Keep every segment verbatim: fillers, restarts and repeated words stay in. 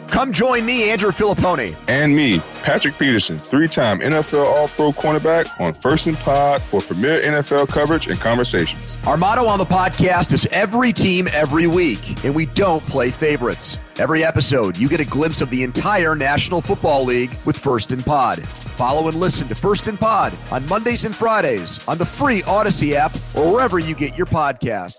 Come join me, Andrew Filipponi. And me, Patrick Peterson, three-time N F L All-Pro cornerback on First and Pod for premier N F L coverage and conversations. Our motto on the podcast is every team, every week, and we don't play favorites. Every episode, you get a glimpse of the entire National Football League with First and Pod. Follow and listen to First and Pod on Mondays and Fridays on the free Odyssey app or wherever you get your podcasts.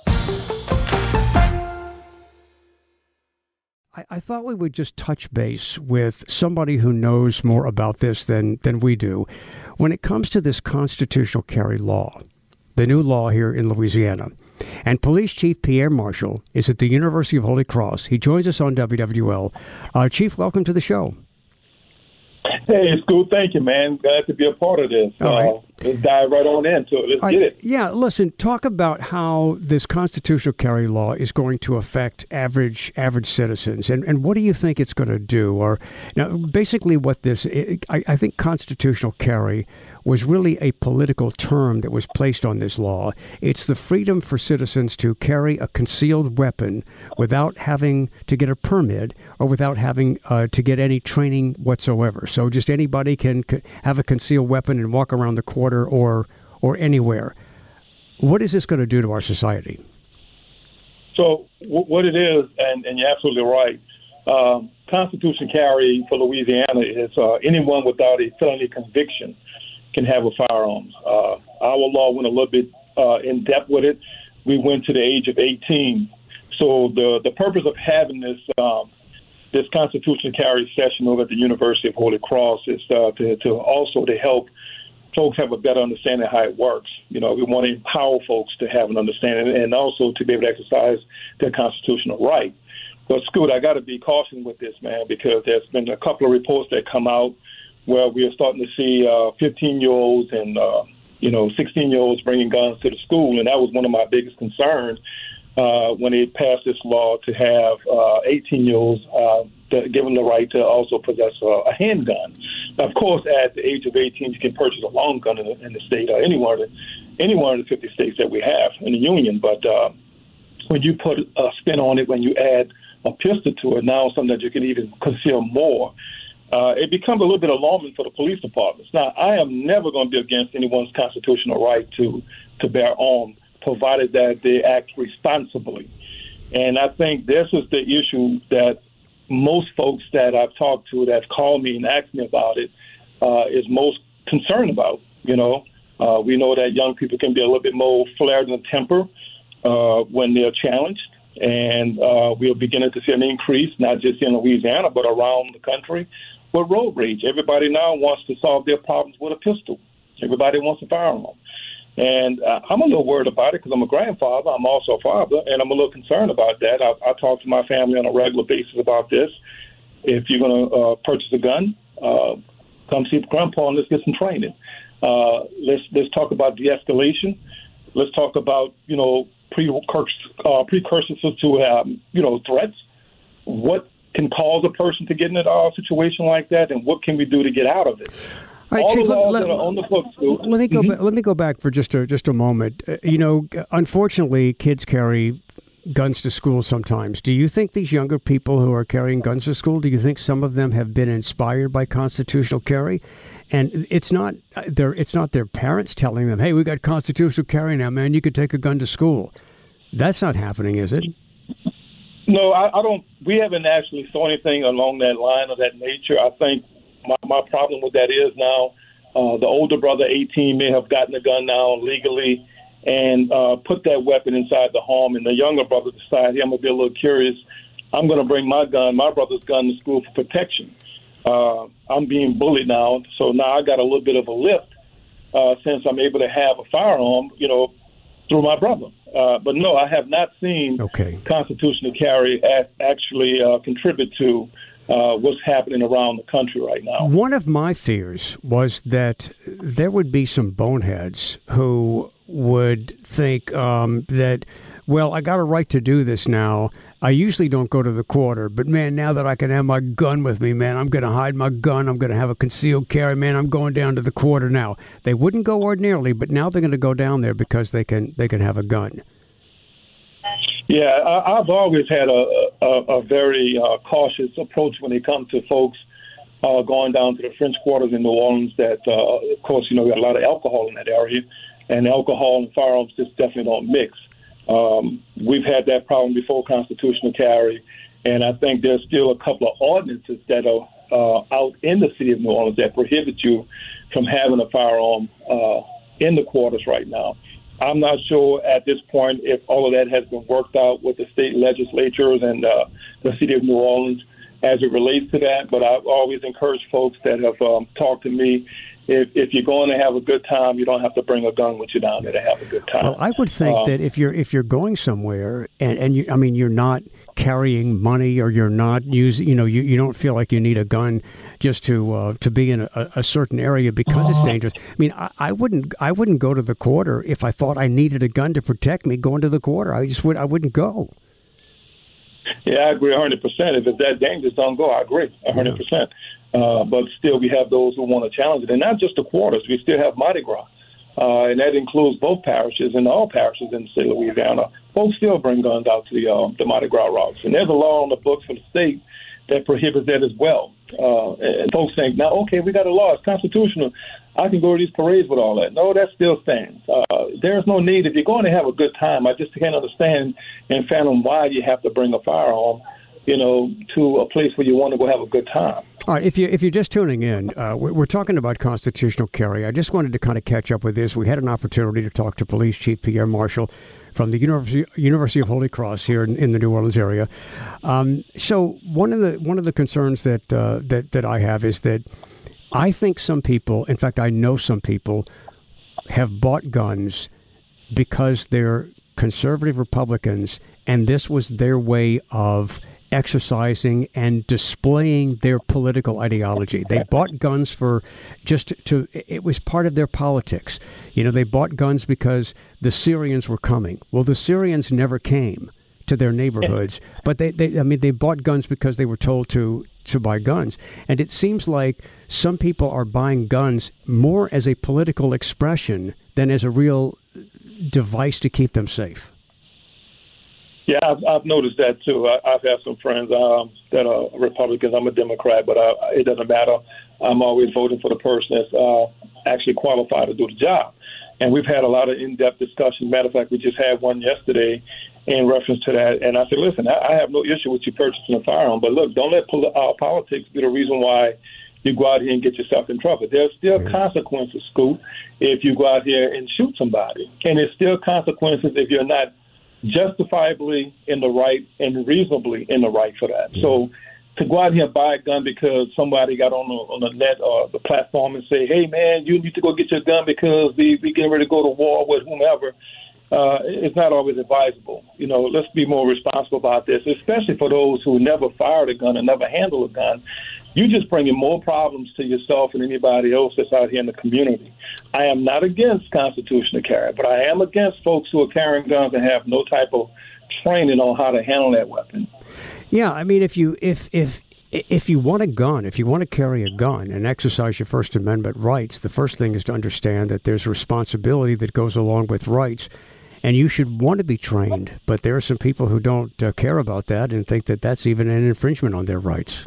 I thought we would just touch base with somebody who knows more about this than, than we do. When it comes to this constitutional carry law, the new law here in Louisiana, and Police Chief Pierre Marshall is at the University of Holy Cross. He joins us on W W L. Uh, Chief, welcome to the show. Hey, it's cool. Thank you, man. Glad to be a part of this. All right. Uh, let's dive right on into it. Let's I, get it. Yeah, listen, talk about how this constitutional carry law is going to affect average average citizens, and, and what do you think it's going to do? Or now, basically what this, it, I, I think constitutional carry was really a political term that was placed on this law. It's the freedom for citizens to carry a concealed weapon without having to get a permit or without having uh, to get any training whatsoever. So just anybody can c- have a concealed weapon and walk around the quarter or or anywhere. What is this going to do to our society? So w- what it is, and, and you're absolutely right, um, constitutional carry for Louisiana is uh, anyone without a felony conviction can have a firearm. Uh, our law went a little bit uh, in depth with it. We went to the age of eighteen. So the the purpose of having this um, this constitutional carry session over at the University of Holy Cross is uh, to, to also to help folks have a better understanding of how it works. You know, we want to empower folks to have an understanding and also to be able to exercise their constitutional right. But Scoot, I got to be cautious with this, man, because there's been a couple of reports that come out where we are starting to see uh, fifteen-year-olds and, uh, you know, sixteen-year-olds bringing guns to the school. And that was one of my biggest concerns uh, when they passed this law to have uh, eighteen-year-olds uh, give them the right to also possess a, a handgun. Now, of course, at the age of eighteen, you can purchase a long gun in the, in the state, or any one, of the, any one of the fifty states that we have in the union. But uh, when you put a spin on it, when you add a pistol to it, now something that you can even conceal more, Uh, it becomes a little bit alarming for the police departments. Now, I am never going to be against anyone's constitutional right to, to bear arms, provided that they act responsibly. And I think this is the issue that most folks that I've talked to that call me and ask me about it uh, is most concerned about. You know, uh, we know that young people can be a little bit more flared in temper uh, when they're challenged. And uh, we're beginning to see an increase, not just in Louisiana, but around the country, with road rage. Everybody now wants to solve their problems with a pistol. Everybody wants a firearm. And uh, I'm a little worried about it because I'm a grandfather. I'm also a father, and I'm a little concerned about that. I, I talk to my family on a regular basis about this. If you're going to uh, purchase a gun, uh, come see Grandpa and let's get some training. Uh, let's let's talk about de-escalation. Let's talk about, you know, precursors, uh, precursors to, um, you know, threats. What can cause a person to get in a situation like that, and what can we do to get out of it? All right, All Chief, the laws let, that are on the books. let me go. Mm-hmm. Back, let me go back for just a just a moment. Uh, you know, unfortunately, kids carry guns to school sometimes. Do you think these younger people who are carrying guns to school, do you think some of them have been inspired by constitutional carry? And it's not their it's not their parents telling them, "Hey, we got constitutional carry now, man. You could take a gun to school." That's not happening, is it? No, I, I don't. We haven't actually saw anything along that line of that nature. I think my, my problem with that is now uh, the older brother, eighteen, may have gotten a gun now legally and uh, put that weapon inside the home, and the younger brother decides, hey, I'm going to be a little curious. I'm going to bring my gun, my brother's gun, to school for protection. Uh, I'm being bullied now, so now I got a little bit of a lift uh, since I'm able to have a firearm, you know, through my brother. Uh, but no, I have not seen okay. constitutional carry a- actually uh, contribute to uh, what's happening around the country right now. One of my fears was that there would be some boneheads who would think um, that, well, I got a right to do this now. I usually don't go to the quarter, but man, now that I can have my gun with me, man, I'm going to hide my gun. I'm going to have a concealed carry, man. I'm going down to the quarter now. They wouldn't go ordinarily, but now they're going to go down there because they can they can have a gun. Yeah, I, I've always had a, a, a very uh, cautious approach when it comes to folks uh, going down to the French Quarters in New Orleans. That, uh, of course, you know, we got a lot of alcohol in that area, and alcohol and firearms just definitely don't mix. Um, we've had that problem before constitutional carry, and I think there's still a couple of ordinances that are uh, out in the city of New Orleans that prohibit you from having a firearm uh, in the quarters right now. I'm not sure at this point if all of that has been worked out with the state legislatures and uh, the city of New Orleans as it relates to that, but I've always encouraged folks that have um, talked to me, if, if you're going to have a good time, you don't have to bring a gun with you down there to have a good time. Well, I would think um, that if you're if you're going somewhere and, and you, I mean, you're not carrying money or you're not using, you know, you, you don't feel like you need a gun just to uh, to be in a, a certain area because it's dangerous. I mean, I, I wouldn't I wouldn't go to the quarter if I thought I needed a gun to protect me going to the quarter. I just would I wouldn't go. Yeah, I agree one hundred percent. If it's that dangerous, don't go. I agree one hundred percent. Uh, but still, we have those who want to challenge it. And not just the quarters. We still have Mardi Gras. Uh, and that includes both parishes and all parishes in the state of Louisiana. Folks still bring guns out to the, uh, the Mardi Gras routes. And there's a law on the books for the state that prohibits that as well. Uh, and folks think, now, okay, we got a law. It's constitutional. I can go to these parades with all that. No, that still stands. Uh, there's no need. If you're going to have a good time, I just can't understand and fathom why you have to bring a firearm, you know, to a place where you want to go have a good time. All right, if, you, if you're just tuning in, uh, we're talking about constitutional carry. I just wanted to kind of catch up with this. We had an opportunity to talk to Police Chief Pierre Marshall from the University University of Holy Cross here in, in the New Orleans area. Um, so one of the one of the concerns that uh, that that I have is that I think some people, in fact, I know some people, have bought guns because they're conservative Republicans, and this was their way of exercising and displaying their political ideology. They bought guns for just to, it was part of their politics. You know, they bought guns because the Syrians were coming. Well, the Syrians never came to their neighborhoods, but they, they I mean, they bought guns because they were told to, to buy guns. And it seems like some people are buying guns more as a political expression than as a real device to keep them safe. Yeah, I've, I've noticed that too. I, I've had some friends um, that are Republicans. I'm a Democrat, but I, it doesn't matter. I'm always voting for the person that's uh, actually qualified to do the job. And we've had a lot of in-depth discussions. Matter of fact, we just had one yesterday in reference to that. And I said, listen, I, I have no issue with you purchasing a firearm, but look, don't let pol- uh, politics be the reason why you go out here and get yourself in trouble. There's still mm-hmm. consequences, Scoop, if you go out here and shoot somebody. And there's still consequences if you're not justifiably in the right and reasonably in the right for that. So to go out here and buy a gun because somebody got on the, on the net or the platform and say, hey, man, you need to go get your gun because we, we getting ready to go to war with whomever, uh, it's not always advisable. You know, let's be more responsible about this, especially for those who never fired a gun and never handled a gun. You're just bringing more problems to yourself and anybody else that's out here in the community. I am not against constitutional carry, but I am against folks who are carrying guns and have no type of training on how to handle that weapon. Yeah, I mean, if you if if if you want a gun, if you want to carry a gun and exercise your First Amendment rights, the first thing is to understand that there's responsibility that goes along with rights, and you should want to be trained. But there are some people who don't uh, care about that and think that that's even an infringement on their rights.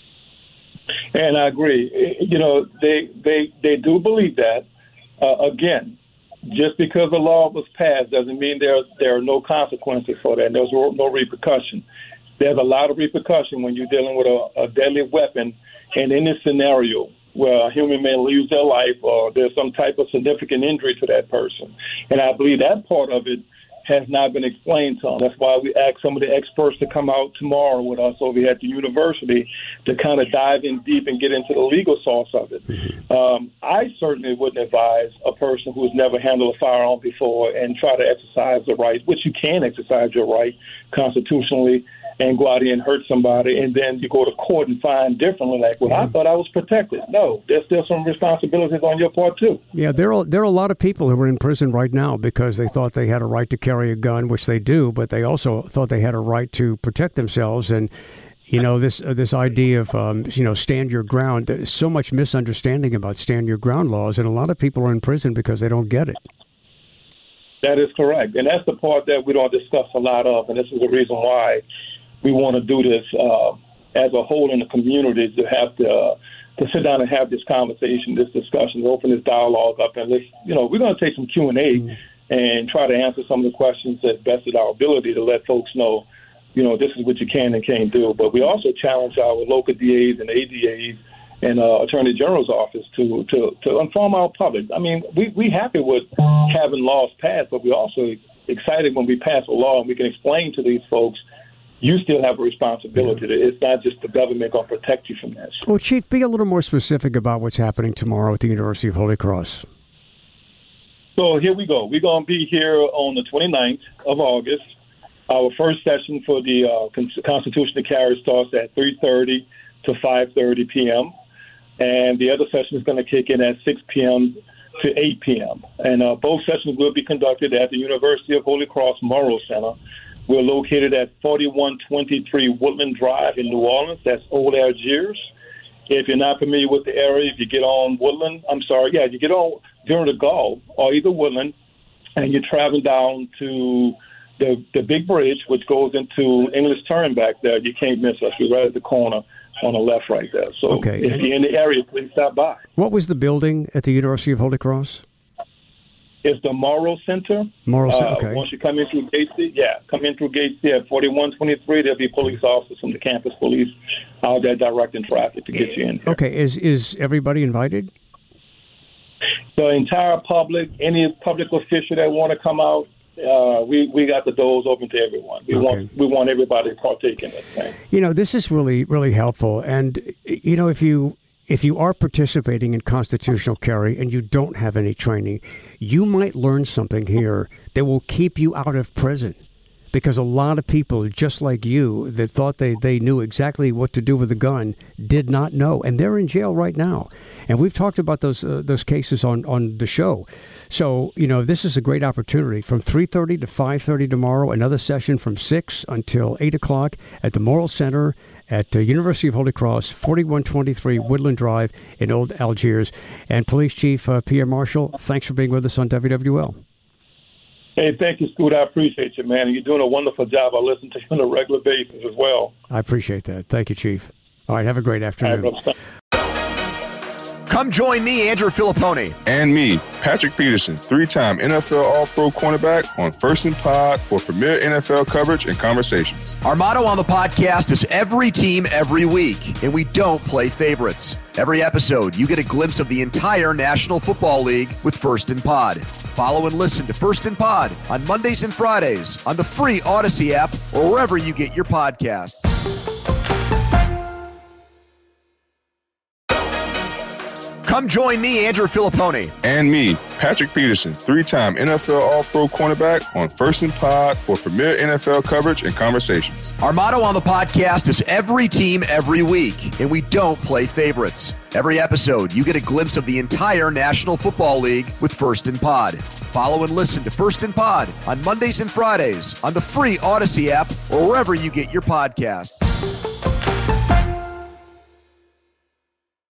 And I agree. You know, they they, they do believe that. Uh, again, just because a law was passed doesn't mean there there are no consequences for that. There's no repercussion. There's a lot of repercussion when you're dealing with a, a deadly weapon, and in this scenario where a human may lose their life or there's some type of significant injury to that person. And I believe that part of it has not been explained to them. That's why we asked some of the experts to come out tomorrow with us over here at the university to kind of dive in deep and get into the legal source of it. Mm-hmm. Um, I certainly wouldn't advise a person who's never handled a firearm before and try to exercise the right, which you can exercise your right constitutionally, and go out here and hurt somebody, and then you go to court and find differently. Like, well, I thought I was protected. No, there's still some responsibilities on your part, too. Yeah, there are, there are a lot of people who are in prison right now because they thought they had a right to carry a gun, which they do, but they also thought they had a right to protect themselves. And, you know, this uh, this idea of, um, you know, stand your ground, there's so much misunderstanding about stand your ground laws, and a lot of people are in prison because they don't get it. That is correct. And that's the part that we don't discuss a lot of. And this is the reason why we want to do this uh, as a whole in the community, to have to, uh, to sit down and have this conversation, this discussion, open this dialogue up. And, let's, you know, we're going to take some Q and A mm-hmm. and try to answer some of the questions as best as our ability to let folks know, you know, this is what you can and can't do. But we also challenge our local D As and A D As and uh, Attorney General's office to, to, to inform our public. I mean, we we happy with having laws passed, but we're also excited when we pass a law and we can explain to these folks, you still have a responsibility. Yeah. It's not just the government going to protect you from this. Well, Chief, be a little more specific about what's happening tomorrow at the University of Holy Cross. So here we go. We're going to be here on the twenty-ninth of August. Our first session for the uh, Constitutional Carry starts at three thirty to five thirty p.m., and the other session is going to kick in at six p.m. to eight p.m. And uh, both sessions will be conducted at the University of Holy Cross Morrow Center. We're located at forty-one twenty-three Woodland Drive in New Orleans. That's Old Algiers. If you're not familiar with the area, if you get on Woodland, I'm sorry, yeah, you get on during the Gulf or either Woodland, and you're traveling down to the the big bridge, which goes into English Turn back there, you can't miss us. We're right at the corner on the left right there. So okay. If you're in the area, please stop by. What was the building at the University of Holy Cross? It's the Morrow Center. Morrow Center, uh, okay. Once you come in through Gate C, yeah, come in through Gate C at forty-one twenty-three, there'll be police officers from the campus police out there directing traffic to get you in here. Okay, is is everybody invited? The entire public, any public official that want to come out, Uh, we, we got the doors open to everyone. We okay. want we want everybody to partake in this thing. You know, this is really, really helpful. And, you know, if you if you are participating in constitutional carry and you don't have any training, you might learn something here that will keep you out of prison. Because a lot of people, just like you, that thought they, they knew exactly what to do with a gun, did not know. And they're in jail right now. And we've talked about those uh, those cases on, on the show. So, you know, this is a great opportunity. From three thirty to five thirty tomorrow, another session from six until eight o'clock at the Morrill Center at the University of Holy Cross, forty-one twenty-three Woodland Drive in Old Algiers. And Police Chief uh, Pierre Marshall, thanks for being with us on W W L. Hey, thank you, Scoot. I appreciate you, man. You're doing a wonderful job. I listen to you on a regular basis as well. I appreciate that. Thank you, Chief. All right, have a great afternoon. All right, Come join me, Andrew Filippone. And me, Patrick Peterson, three-time N F L All-Pro cornerback on First and Pod for premier N F L coverage and conversations. Our motto on the podcast is every team, every week, and we don't play favorites. Every episode, you get a glimpse of the entire National Football League with First and Pod. Follow and listen to First and Pod on Mondays and Fridays on the free Odyssey app or wherever you get your podcasts. Come join me, Andrew Filippone. And me, Patrick Peterson, three-time N F L All-Pro cornerback on First and Pod for premier N F L coverage and conversations. Our motto on the podcast is every team, every week, and we don't play favorites. Every episode, you get a glimpse of the entire National Football League with First and Pod. Follow and listen to First and Pod on Mondays and Fridays on the free Odyssey app or wherever you get your podcasts.